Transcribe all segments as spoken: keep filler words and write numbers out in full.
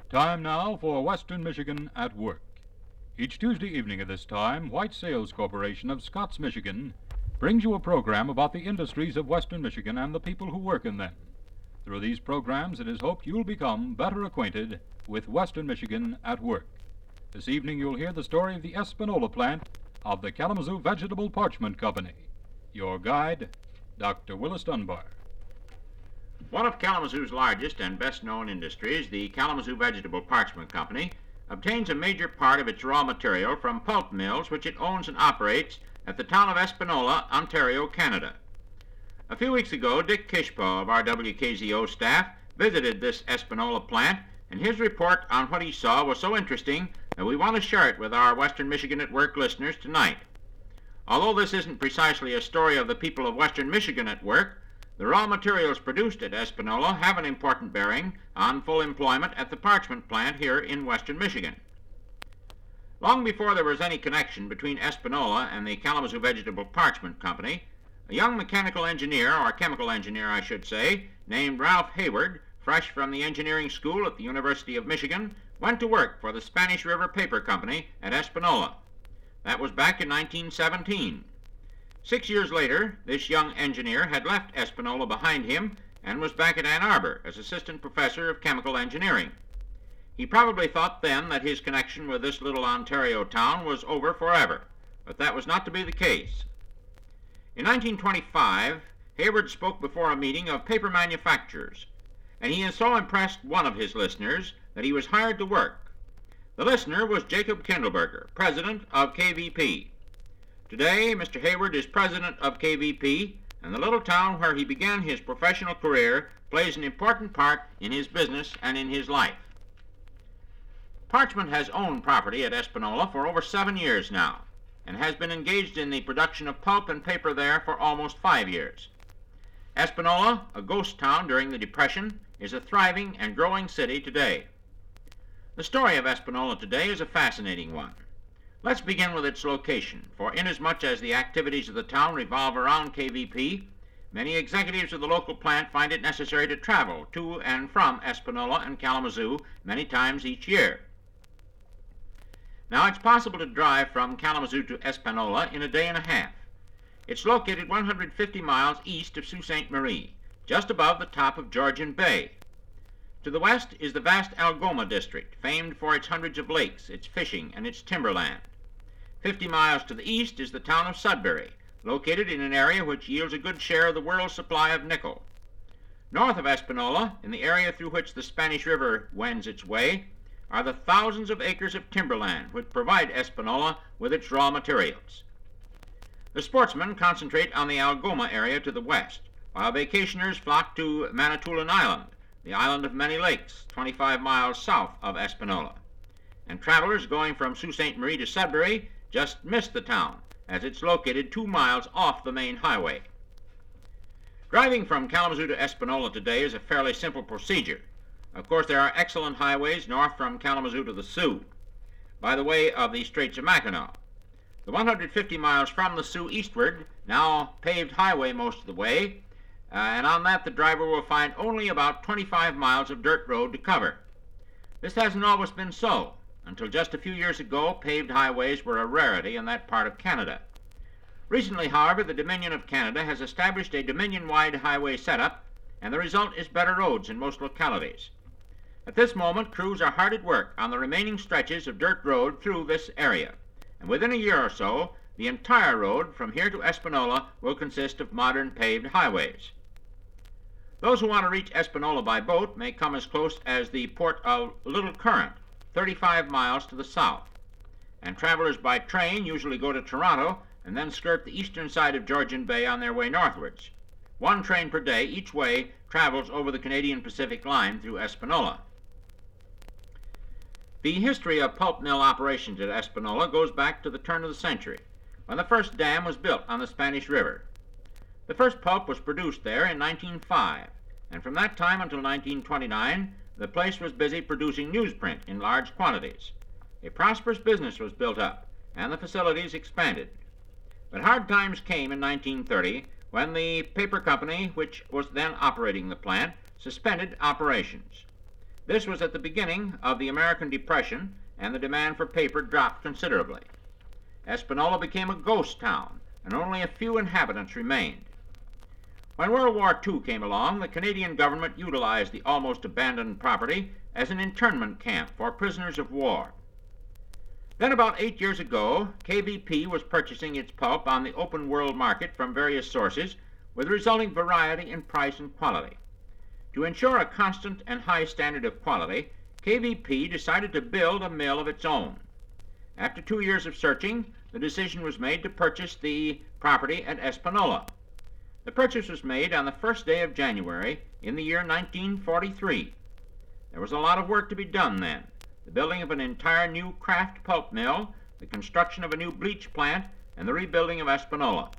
Time now for Western Michigan at Work. Each Tuesday evening at this time, White Sales Corporation of Scotts, Michigan, brings you a program about the industries of Western Michigan and the people who work in them. Through these programs, it is hoped you'll become better acquainted with Western Michigan at work. This evening, you'll hear the story of the Espanola plant of the Kalamazoo Vegetable Parchment Company. Your guide, Doctor Willis Dunbar. One of Kalamazoo's largest and best-known industries, the Kalamazoo Vegetable Parchment Company, obtains a major part of its raw material from pulp mills which it owns and operates at the town of Espanola, Ontario, Canada. A few weeks ago, Dick Kishpaw of our W K Z O staff visited this Espanola plant, and his report on what he saw was so interesting that we want to share it with our Western Michigan at Work listeners tonight. Although this isn't precisely a story of the people of Western Michigan at work, the raw materials produced at Espanola have an important bearing on full employment at the parchment plant here in Western Michigan. Long before there was any connection between Espanola and the Kalamazoo Vegetable Parchment Company, a young mechanical engineer, or chemical engineer I should say, named Ralph Hayward, fresh from the engineering school at the University of Michigan, went to work for the Spanish River Paper Company at Espanola. That was back in nineteen seventeen. Six years later, this young engineer had left Espanola behind him and was back at Ann Arbor as assistant professor of chemical engineering. He probably thought then that his connection with this little Ontario town was over forever, but that was not to be the case. In nineteen twenty-five, Hayward spoke before a meeting of paper manufacturers, and he had so impressed one of his listeners that he was hired to work. The listener was Jacob Kindleberger, president of K V P. Today, Mister Hayward is president of K V P, and the little town where he began his professional career plays an important part in his business and in his life. Parchment has owned property at Espanola for over seven years now, and has been engaged in the production of pulp and paper there for almost five years. Espanola, a ghost town during the Depression, is a thriving and growing city today. The story of Espanola today is a fascinating one. Let's begin with its location, for inasmuch as the activities of the town revolve around K V P, many executives of the local plant find it necessary to travel to and from Espanola and Kalamazoo many times each year. Now, it's possible to drive from Kalamazoo to Espanola in a day and a half. It's located one hundred fifty miles east of Sault Ste. Marie, just above the top of Georgian Bay. To the west is the vast Algoma district, famed for its hundreds of lakes, its fishing, and its timberland. Fifty miles to the east is the town of Sudbury, located in an area which yields a good share of the world's supply of nickel. North of Espanola, in the area through which the Spanish River wends its way, are the thousands of acres of timberland which provide Espanola with its raw materials. The sportsmen concentrate on the Algoma area to the west, while vacationers flock to Manitoulin Island, the island of many lakes, twenty-five miles south of Espanola. And travelers going from Sault Ste. Marie to Sudbury just miss the town, as it's located two miles off the main highway. Driving from Kalamazoo to Espanola today is a fairly simple procedure. Of course, there are excellent highways north from Kalamazoo to the Sioux, by the way of the Straits of Mackinac. The one hundred fifty miles from the Sioux eastward, now paved highway most of the way, uh, and on that the driver will find only about twenty-five miles of dirt road to cover. This hasn't always been so. Until just a few years ago, paved highways were a rarity in that part of Canada. Recently, however, the Dominion of Canada has established a Dominion-wide highway setup, and the result is better roads in most localities. At this moment, crews are hard at work on the remaining stretches of dirt road through this area, and within a year or so, the entire road from here to Espanola will consist of modern paved highways. Those who want to reach Espanola by boat may come as close as the port of Little Current, thirty-five miles to the south, and travelers by train usually go to Toronto and then skirt the eastern side of Georgian Bay on their way northwards. One train per day each way travels over the Canadian Pacific Line through Espanola. The history of pulp mill operations at Espanola goes back to the turn of the century, when the first dam was built on the Spanish River. The first pulp was produced there in nineteen oh five, and from that time until nineteen twenty-nine, the place was busy producing newsprint in large quantities. A prosperous business was built up, and the facilities expanded. But hard times came in nineteen thirty, when the paper company, which was then operating the plant, suspended operations. This was at the beginning of the American Depression, and the demand for paper dropped considerably. Espanola became a ghost town, and only a few inhabitants remained. When World War Two came along, the Canadian government utilized the almost abandoned property as an internment camp for prisoners of war. Then about eight years ago, K B P was purchasing its pulp on the open world market from various sources, with resulting variety in price and quality. To ensure a constant and high standard of quality, K B P decided to build a mill of its own. After two years of searching, the decision was made to purchase the property at Espanola. The purchase was made on the first day of January in the year nineteen forty-three. There was a lot of work to be done then: the building of an entire new kraft pulp mill, the construction of a new bleach plant, and the rebuilding of Espanola.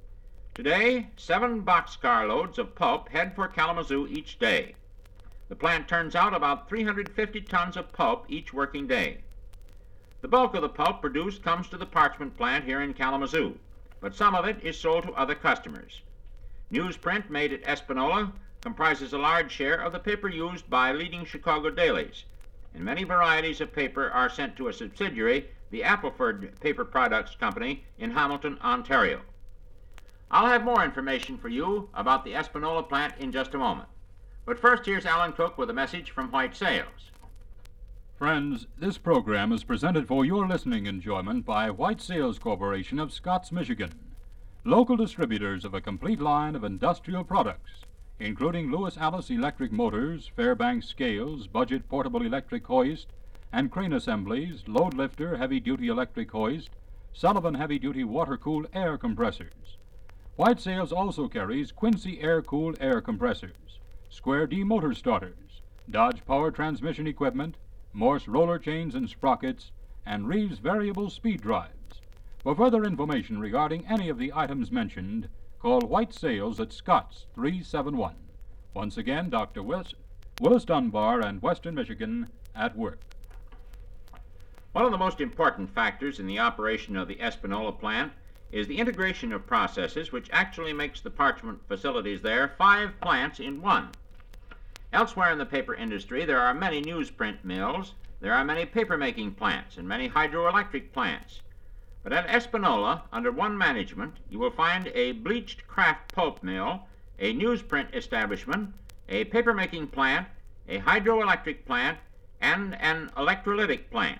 Today, seven boxcar loads of pulp head for Kalamazoo each day. The plant turns out about three hundred fifty tons of pulp each working day. The bulk of the pulp produced comes to the parchment plant here in Kalamazoo, but some of it is sold to other customers. Newsprint made at Espanola comprises a large share of the paper used by leading Chicago dailies, and many varieties of paper are sent to a subsidiary, the Appleford Paper Products Company in Hamilton, Ontario. I'll have more information for you about the Espanola plant in just a moment. But first, here's Alan Cook with a message from White Sales. Friends, this program is presented for your listening enjoyment by White Sales Corporation of Scotts, Michigan, local distributors of a complete line of industrial products, including Lewis Alice electric motors, Fairbanks scales, budget portable electric hoist, and crane assemblies, load lifter, heavy-duty electric hoist, Sullivan heavy-duty water-cooled air compressors. White Sales also carries Quincy air-cooled air compressors, Square D motor starters, Dodge power transmission equipment, Morse roller chains and sprockets, and Reeves variable speed drives. For further information regarding any of the items mentioned, call White Sales at Scotts three seven one. Once again, Doctor Willis, Willis Dunbar and Western Michigan at work. One of the most important factors in the operation of the Espanola plant is the integration of processes, which actually makes the parchment facilities there five plants in one. Elsewhere in the paper industry, there are many newsprint mills, there are many paper-making plants, and many hydroelectric plants. But at Espanola, under one management, you will find a bleached kraft pulp mill, a newsprint establishment, a paper-making plant, a hydroelectric plant, and an electrolytic plant.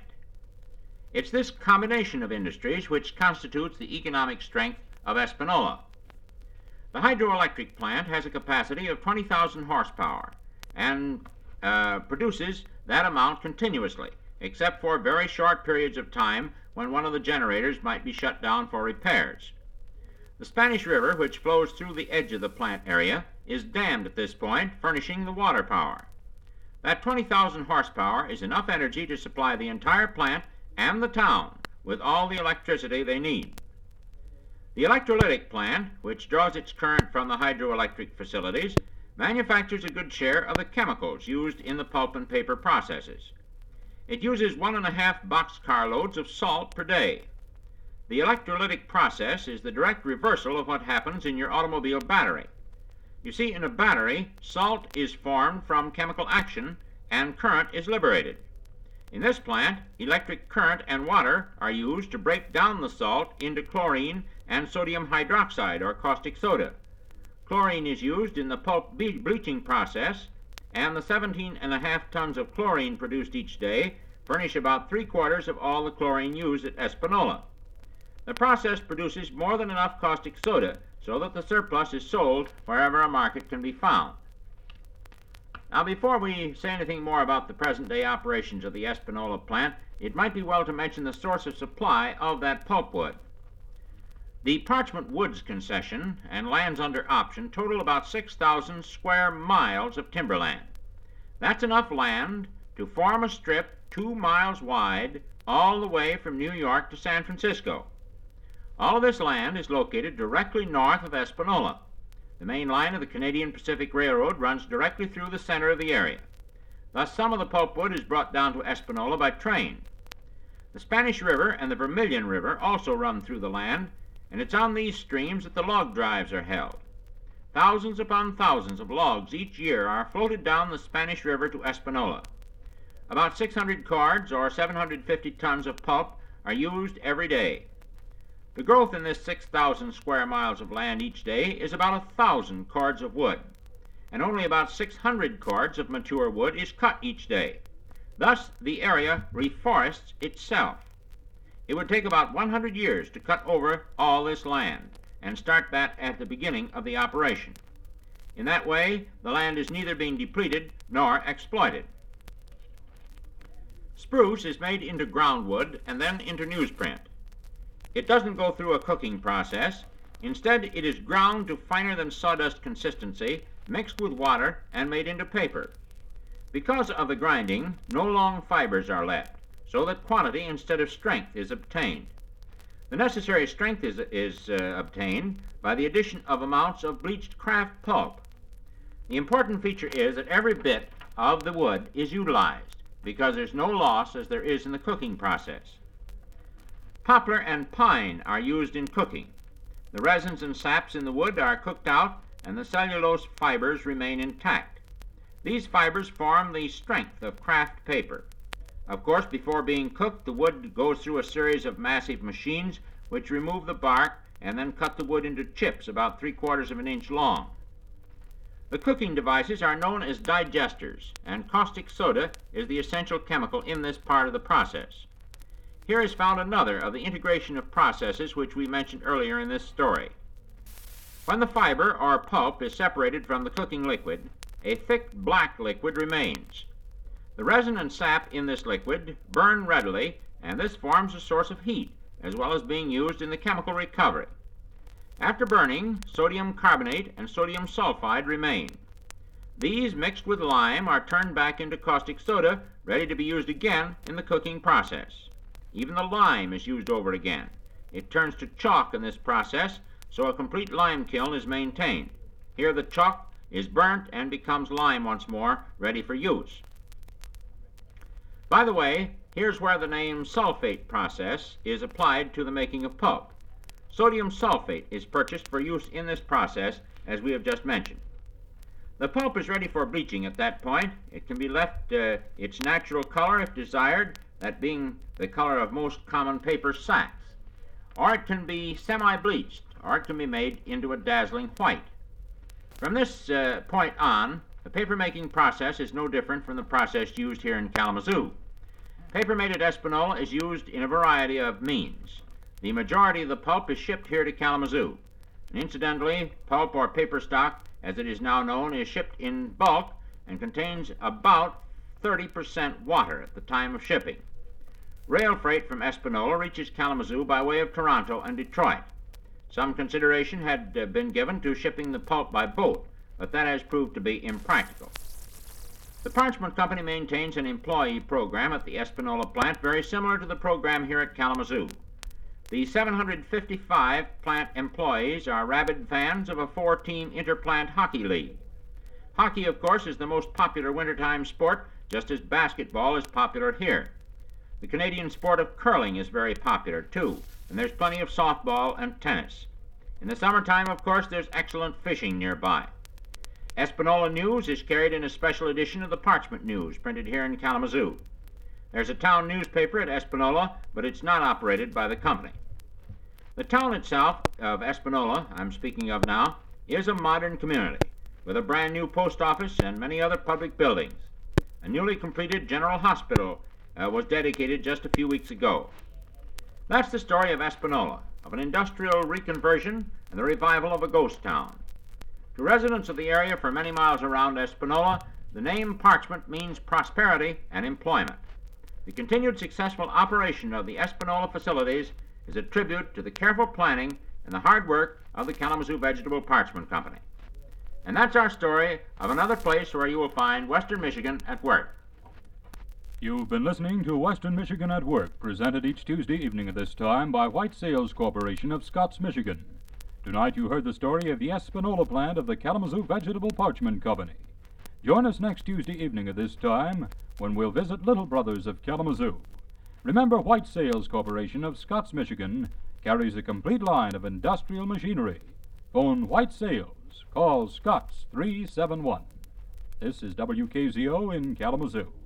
It's this combination of industries which constitutes the economic strength of Espanola. The hydroelectric plant has a capacity of twenty thousand horsepower and uh, produces that amount continuously, except for very short periods of time when one of the generators might be shut down for repairs. The Spanish River, which flows through the edge of the plant area, is dammed at this point, furnishing the water power. That twenty thousand horsepower is enough energy to supply the entire plant and the town with all the electricity they need. The electrolytic plant, which draws its current from the hydroelectric facilities, manufactures a good share of the chemicals used in the pulp and paper processes. It uses one and a half boxcar loads of salt per day. The electrolytic process is the direct reversal of what happens in your automobile battery. You see, in a battery, salt is formed from chemical action and current is liberated. In this plant, electric current and water are used to break down the salt into chlorine and sodium hydroxide, or caustic soda. Chlorine is used in the pulp bleaching process, and the seventeen and a half tons of chlorine produced each day furnish about three quarters of all the chlorine used at Espanola. The process produces more than enough caustic soda so that the surplus is sold wherever a market can be found. Now, before we say anything more about the present-day operations of the Espanola plant, it might be well to mention the source of supply of that pulpwood. The Parchment Woods concession and lands under option total about six thousand square miles of timberland. That's enough land to form a strip two miles wide all the way from New York to San Francisco. All of this land is located directly north of Espanola. The main line of the Canadian Pacific Railroad runs directly through the center of the area. Thus, some of the pulpwood is brought down to Espanola by train. The Spanish River and the Vermilion River also run through the land, and it's on these streams that the log drives are held. Thousands upon thousands of logs each year are floated down the Spanish River to Espanola. About six hundred cords or seven hundred fifty tons of pulp are used every day. The growth in this six thousand square miles of land each day is about one thousand cords of wood, and only about six hundred cords of mature wood is cut each day. Thus, the area reforests itself. It would take about one hundred years to cut over all this land and start that at the beginning of the operation. In that way, the land is neither being depleted nor exploited. Spruce is made into groundwood and then into newsprint. It doesn't go through a cooking process. Instead, it is ground to finer than sawdust consistency, mixed with water, and made into paper. Because of the grinding, no long fibers are left, so that quantity instead of strength is obtained. The necessary strength is, is uh, obtained by the addition of amounts of bleached kraft pulp. The important feature is that every bit of the wood is utilized, because there's no loss as there is in the cooking process. Poplar and pine are used in cooking. The resins and saps in the wood are cooked out, and the cellulose fibers remain intact. These fibers form the strength of kraft paper. Of course, before being cooked, the wood goes through a series of massive machines which remove the bark and then cut the wood into chips about three quarters of an inch long. The cooking devices are known as digesters, and caustic soda is the essential chemical in this part of the process. Here is found another of the integration of processes which we mentioned earlier in this story. When the fiber or pulp is separated from the cooking liquid, a thick black liquid remains. The resin and sap in this liquid burn readily, and this forms a source of heat, as well as being used in the chemical recovery. After burning, sodium carbonate and sodium sulfide remain. These, mixed with lime, are turned back into caustic soda, ready to be used again in the cooking process. Even the lime is used over again. It turns to chalk in this process, so a complete lime kiln is maintained. Here the chalk is burnt and becomes lime once more, ready for use. By the way, here's where the name sulfate process is applied to the making of pulp. Sodium sulfate is purchased for use in this process, as we have just mentioned. The pulp is ready for bleaching at that point. It can be left uh, its natural color if desired, that being the color of most common paper sacks. Or it can be semi-bleached, or it can be made into a dazzling white. From this uh, point on, the paper-making process is no different from the process used here in Kalamazoo. Paper made at Espanola is used in a variety of means. The majority of the pulp is shipped here to Kalamazoo. And incidentally, pulp or paper stock, as it is now known, is shipped in bulk and contains about thirty percent water at the time of shipping. Rail freight from Espanola reaches Kalamazoo by way of Toronto and Detroit. Some consideration had uh, been given to shipping the pulp by boat, but that has proved to be impractical. The Parchment Company maintains an employee program at the Espanola plant very similar to the program here at Kalamazoo. The seven hundred fifty-five plant employees are rabid fans of a four-team interplant hockey league. Hockey, of course, is the most popular wintertime sport, just as basketball is popular here. The Canadian sport of curling is very popular, too, and there's plenty of softball and tennis. In the summertime, of course, there's excellent fishing nearby. Espanola News is carried in a special edition of the Parchment News, printed here in Kalamazoo. There's a town newspaper at Espanola, but it's not operated by the company. The town itself of Espanola, I'm speaking of now, is a modern community, with a brand new post office and many other public buildings. A newly completed general hospital uh, was dedicated just a few weeks ago. That's the story of Espanola, of an industrial reconversion and the revival of a ghost town. To residents of the area for many miles around Espanola, the name Parchment means prosperity and employment. The continued successful operation of the Espanola facilities is a tribute to the careful planning and the hard work of the Kalamazoo Vegetable Parchment Company. And that's our story of another place where you will find Western Michigan at work. You've been listening to Western Michigan at Work, presented each Tuesday evening at this time by White Sales Corporation of Scotts, Michigan. Tonight you heard the story of the Espanola plant of the Kalamazoo Vegetable Parchment Company. Join us next Tuesday evening at this time when we'll visit Little Brothers of Kalamazoo. Remember, White Sales Corporation of Scotts, Michigan carries a complete line of industrial machinery. Phone White Sales. Call Scotts three seven one. This is W K Z O in Kalamazoo.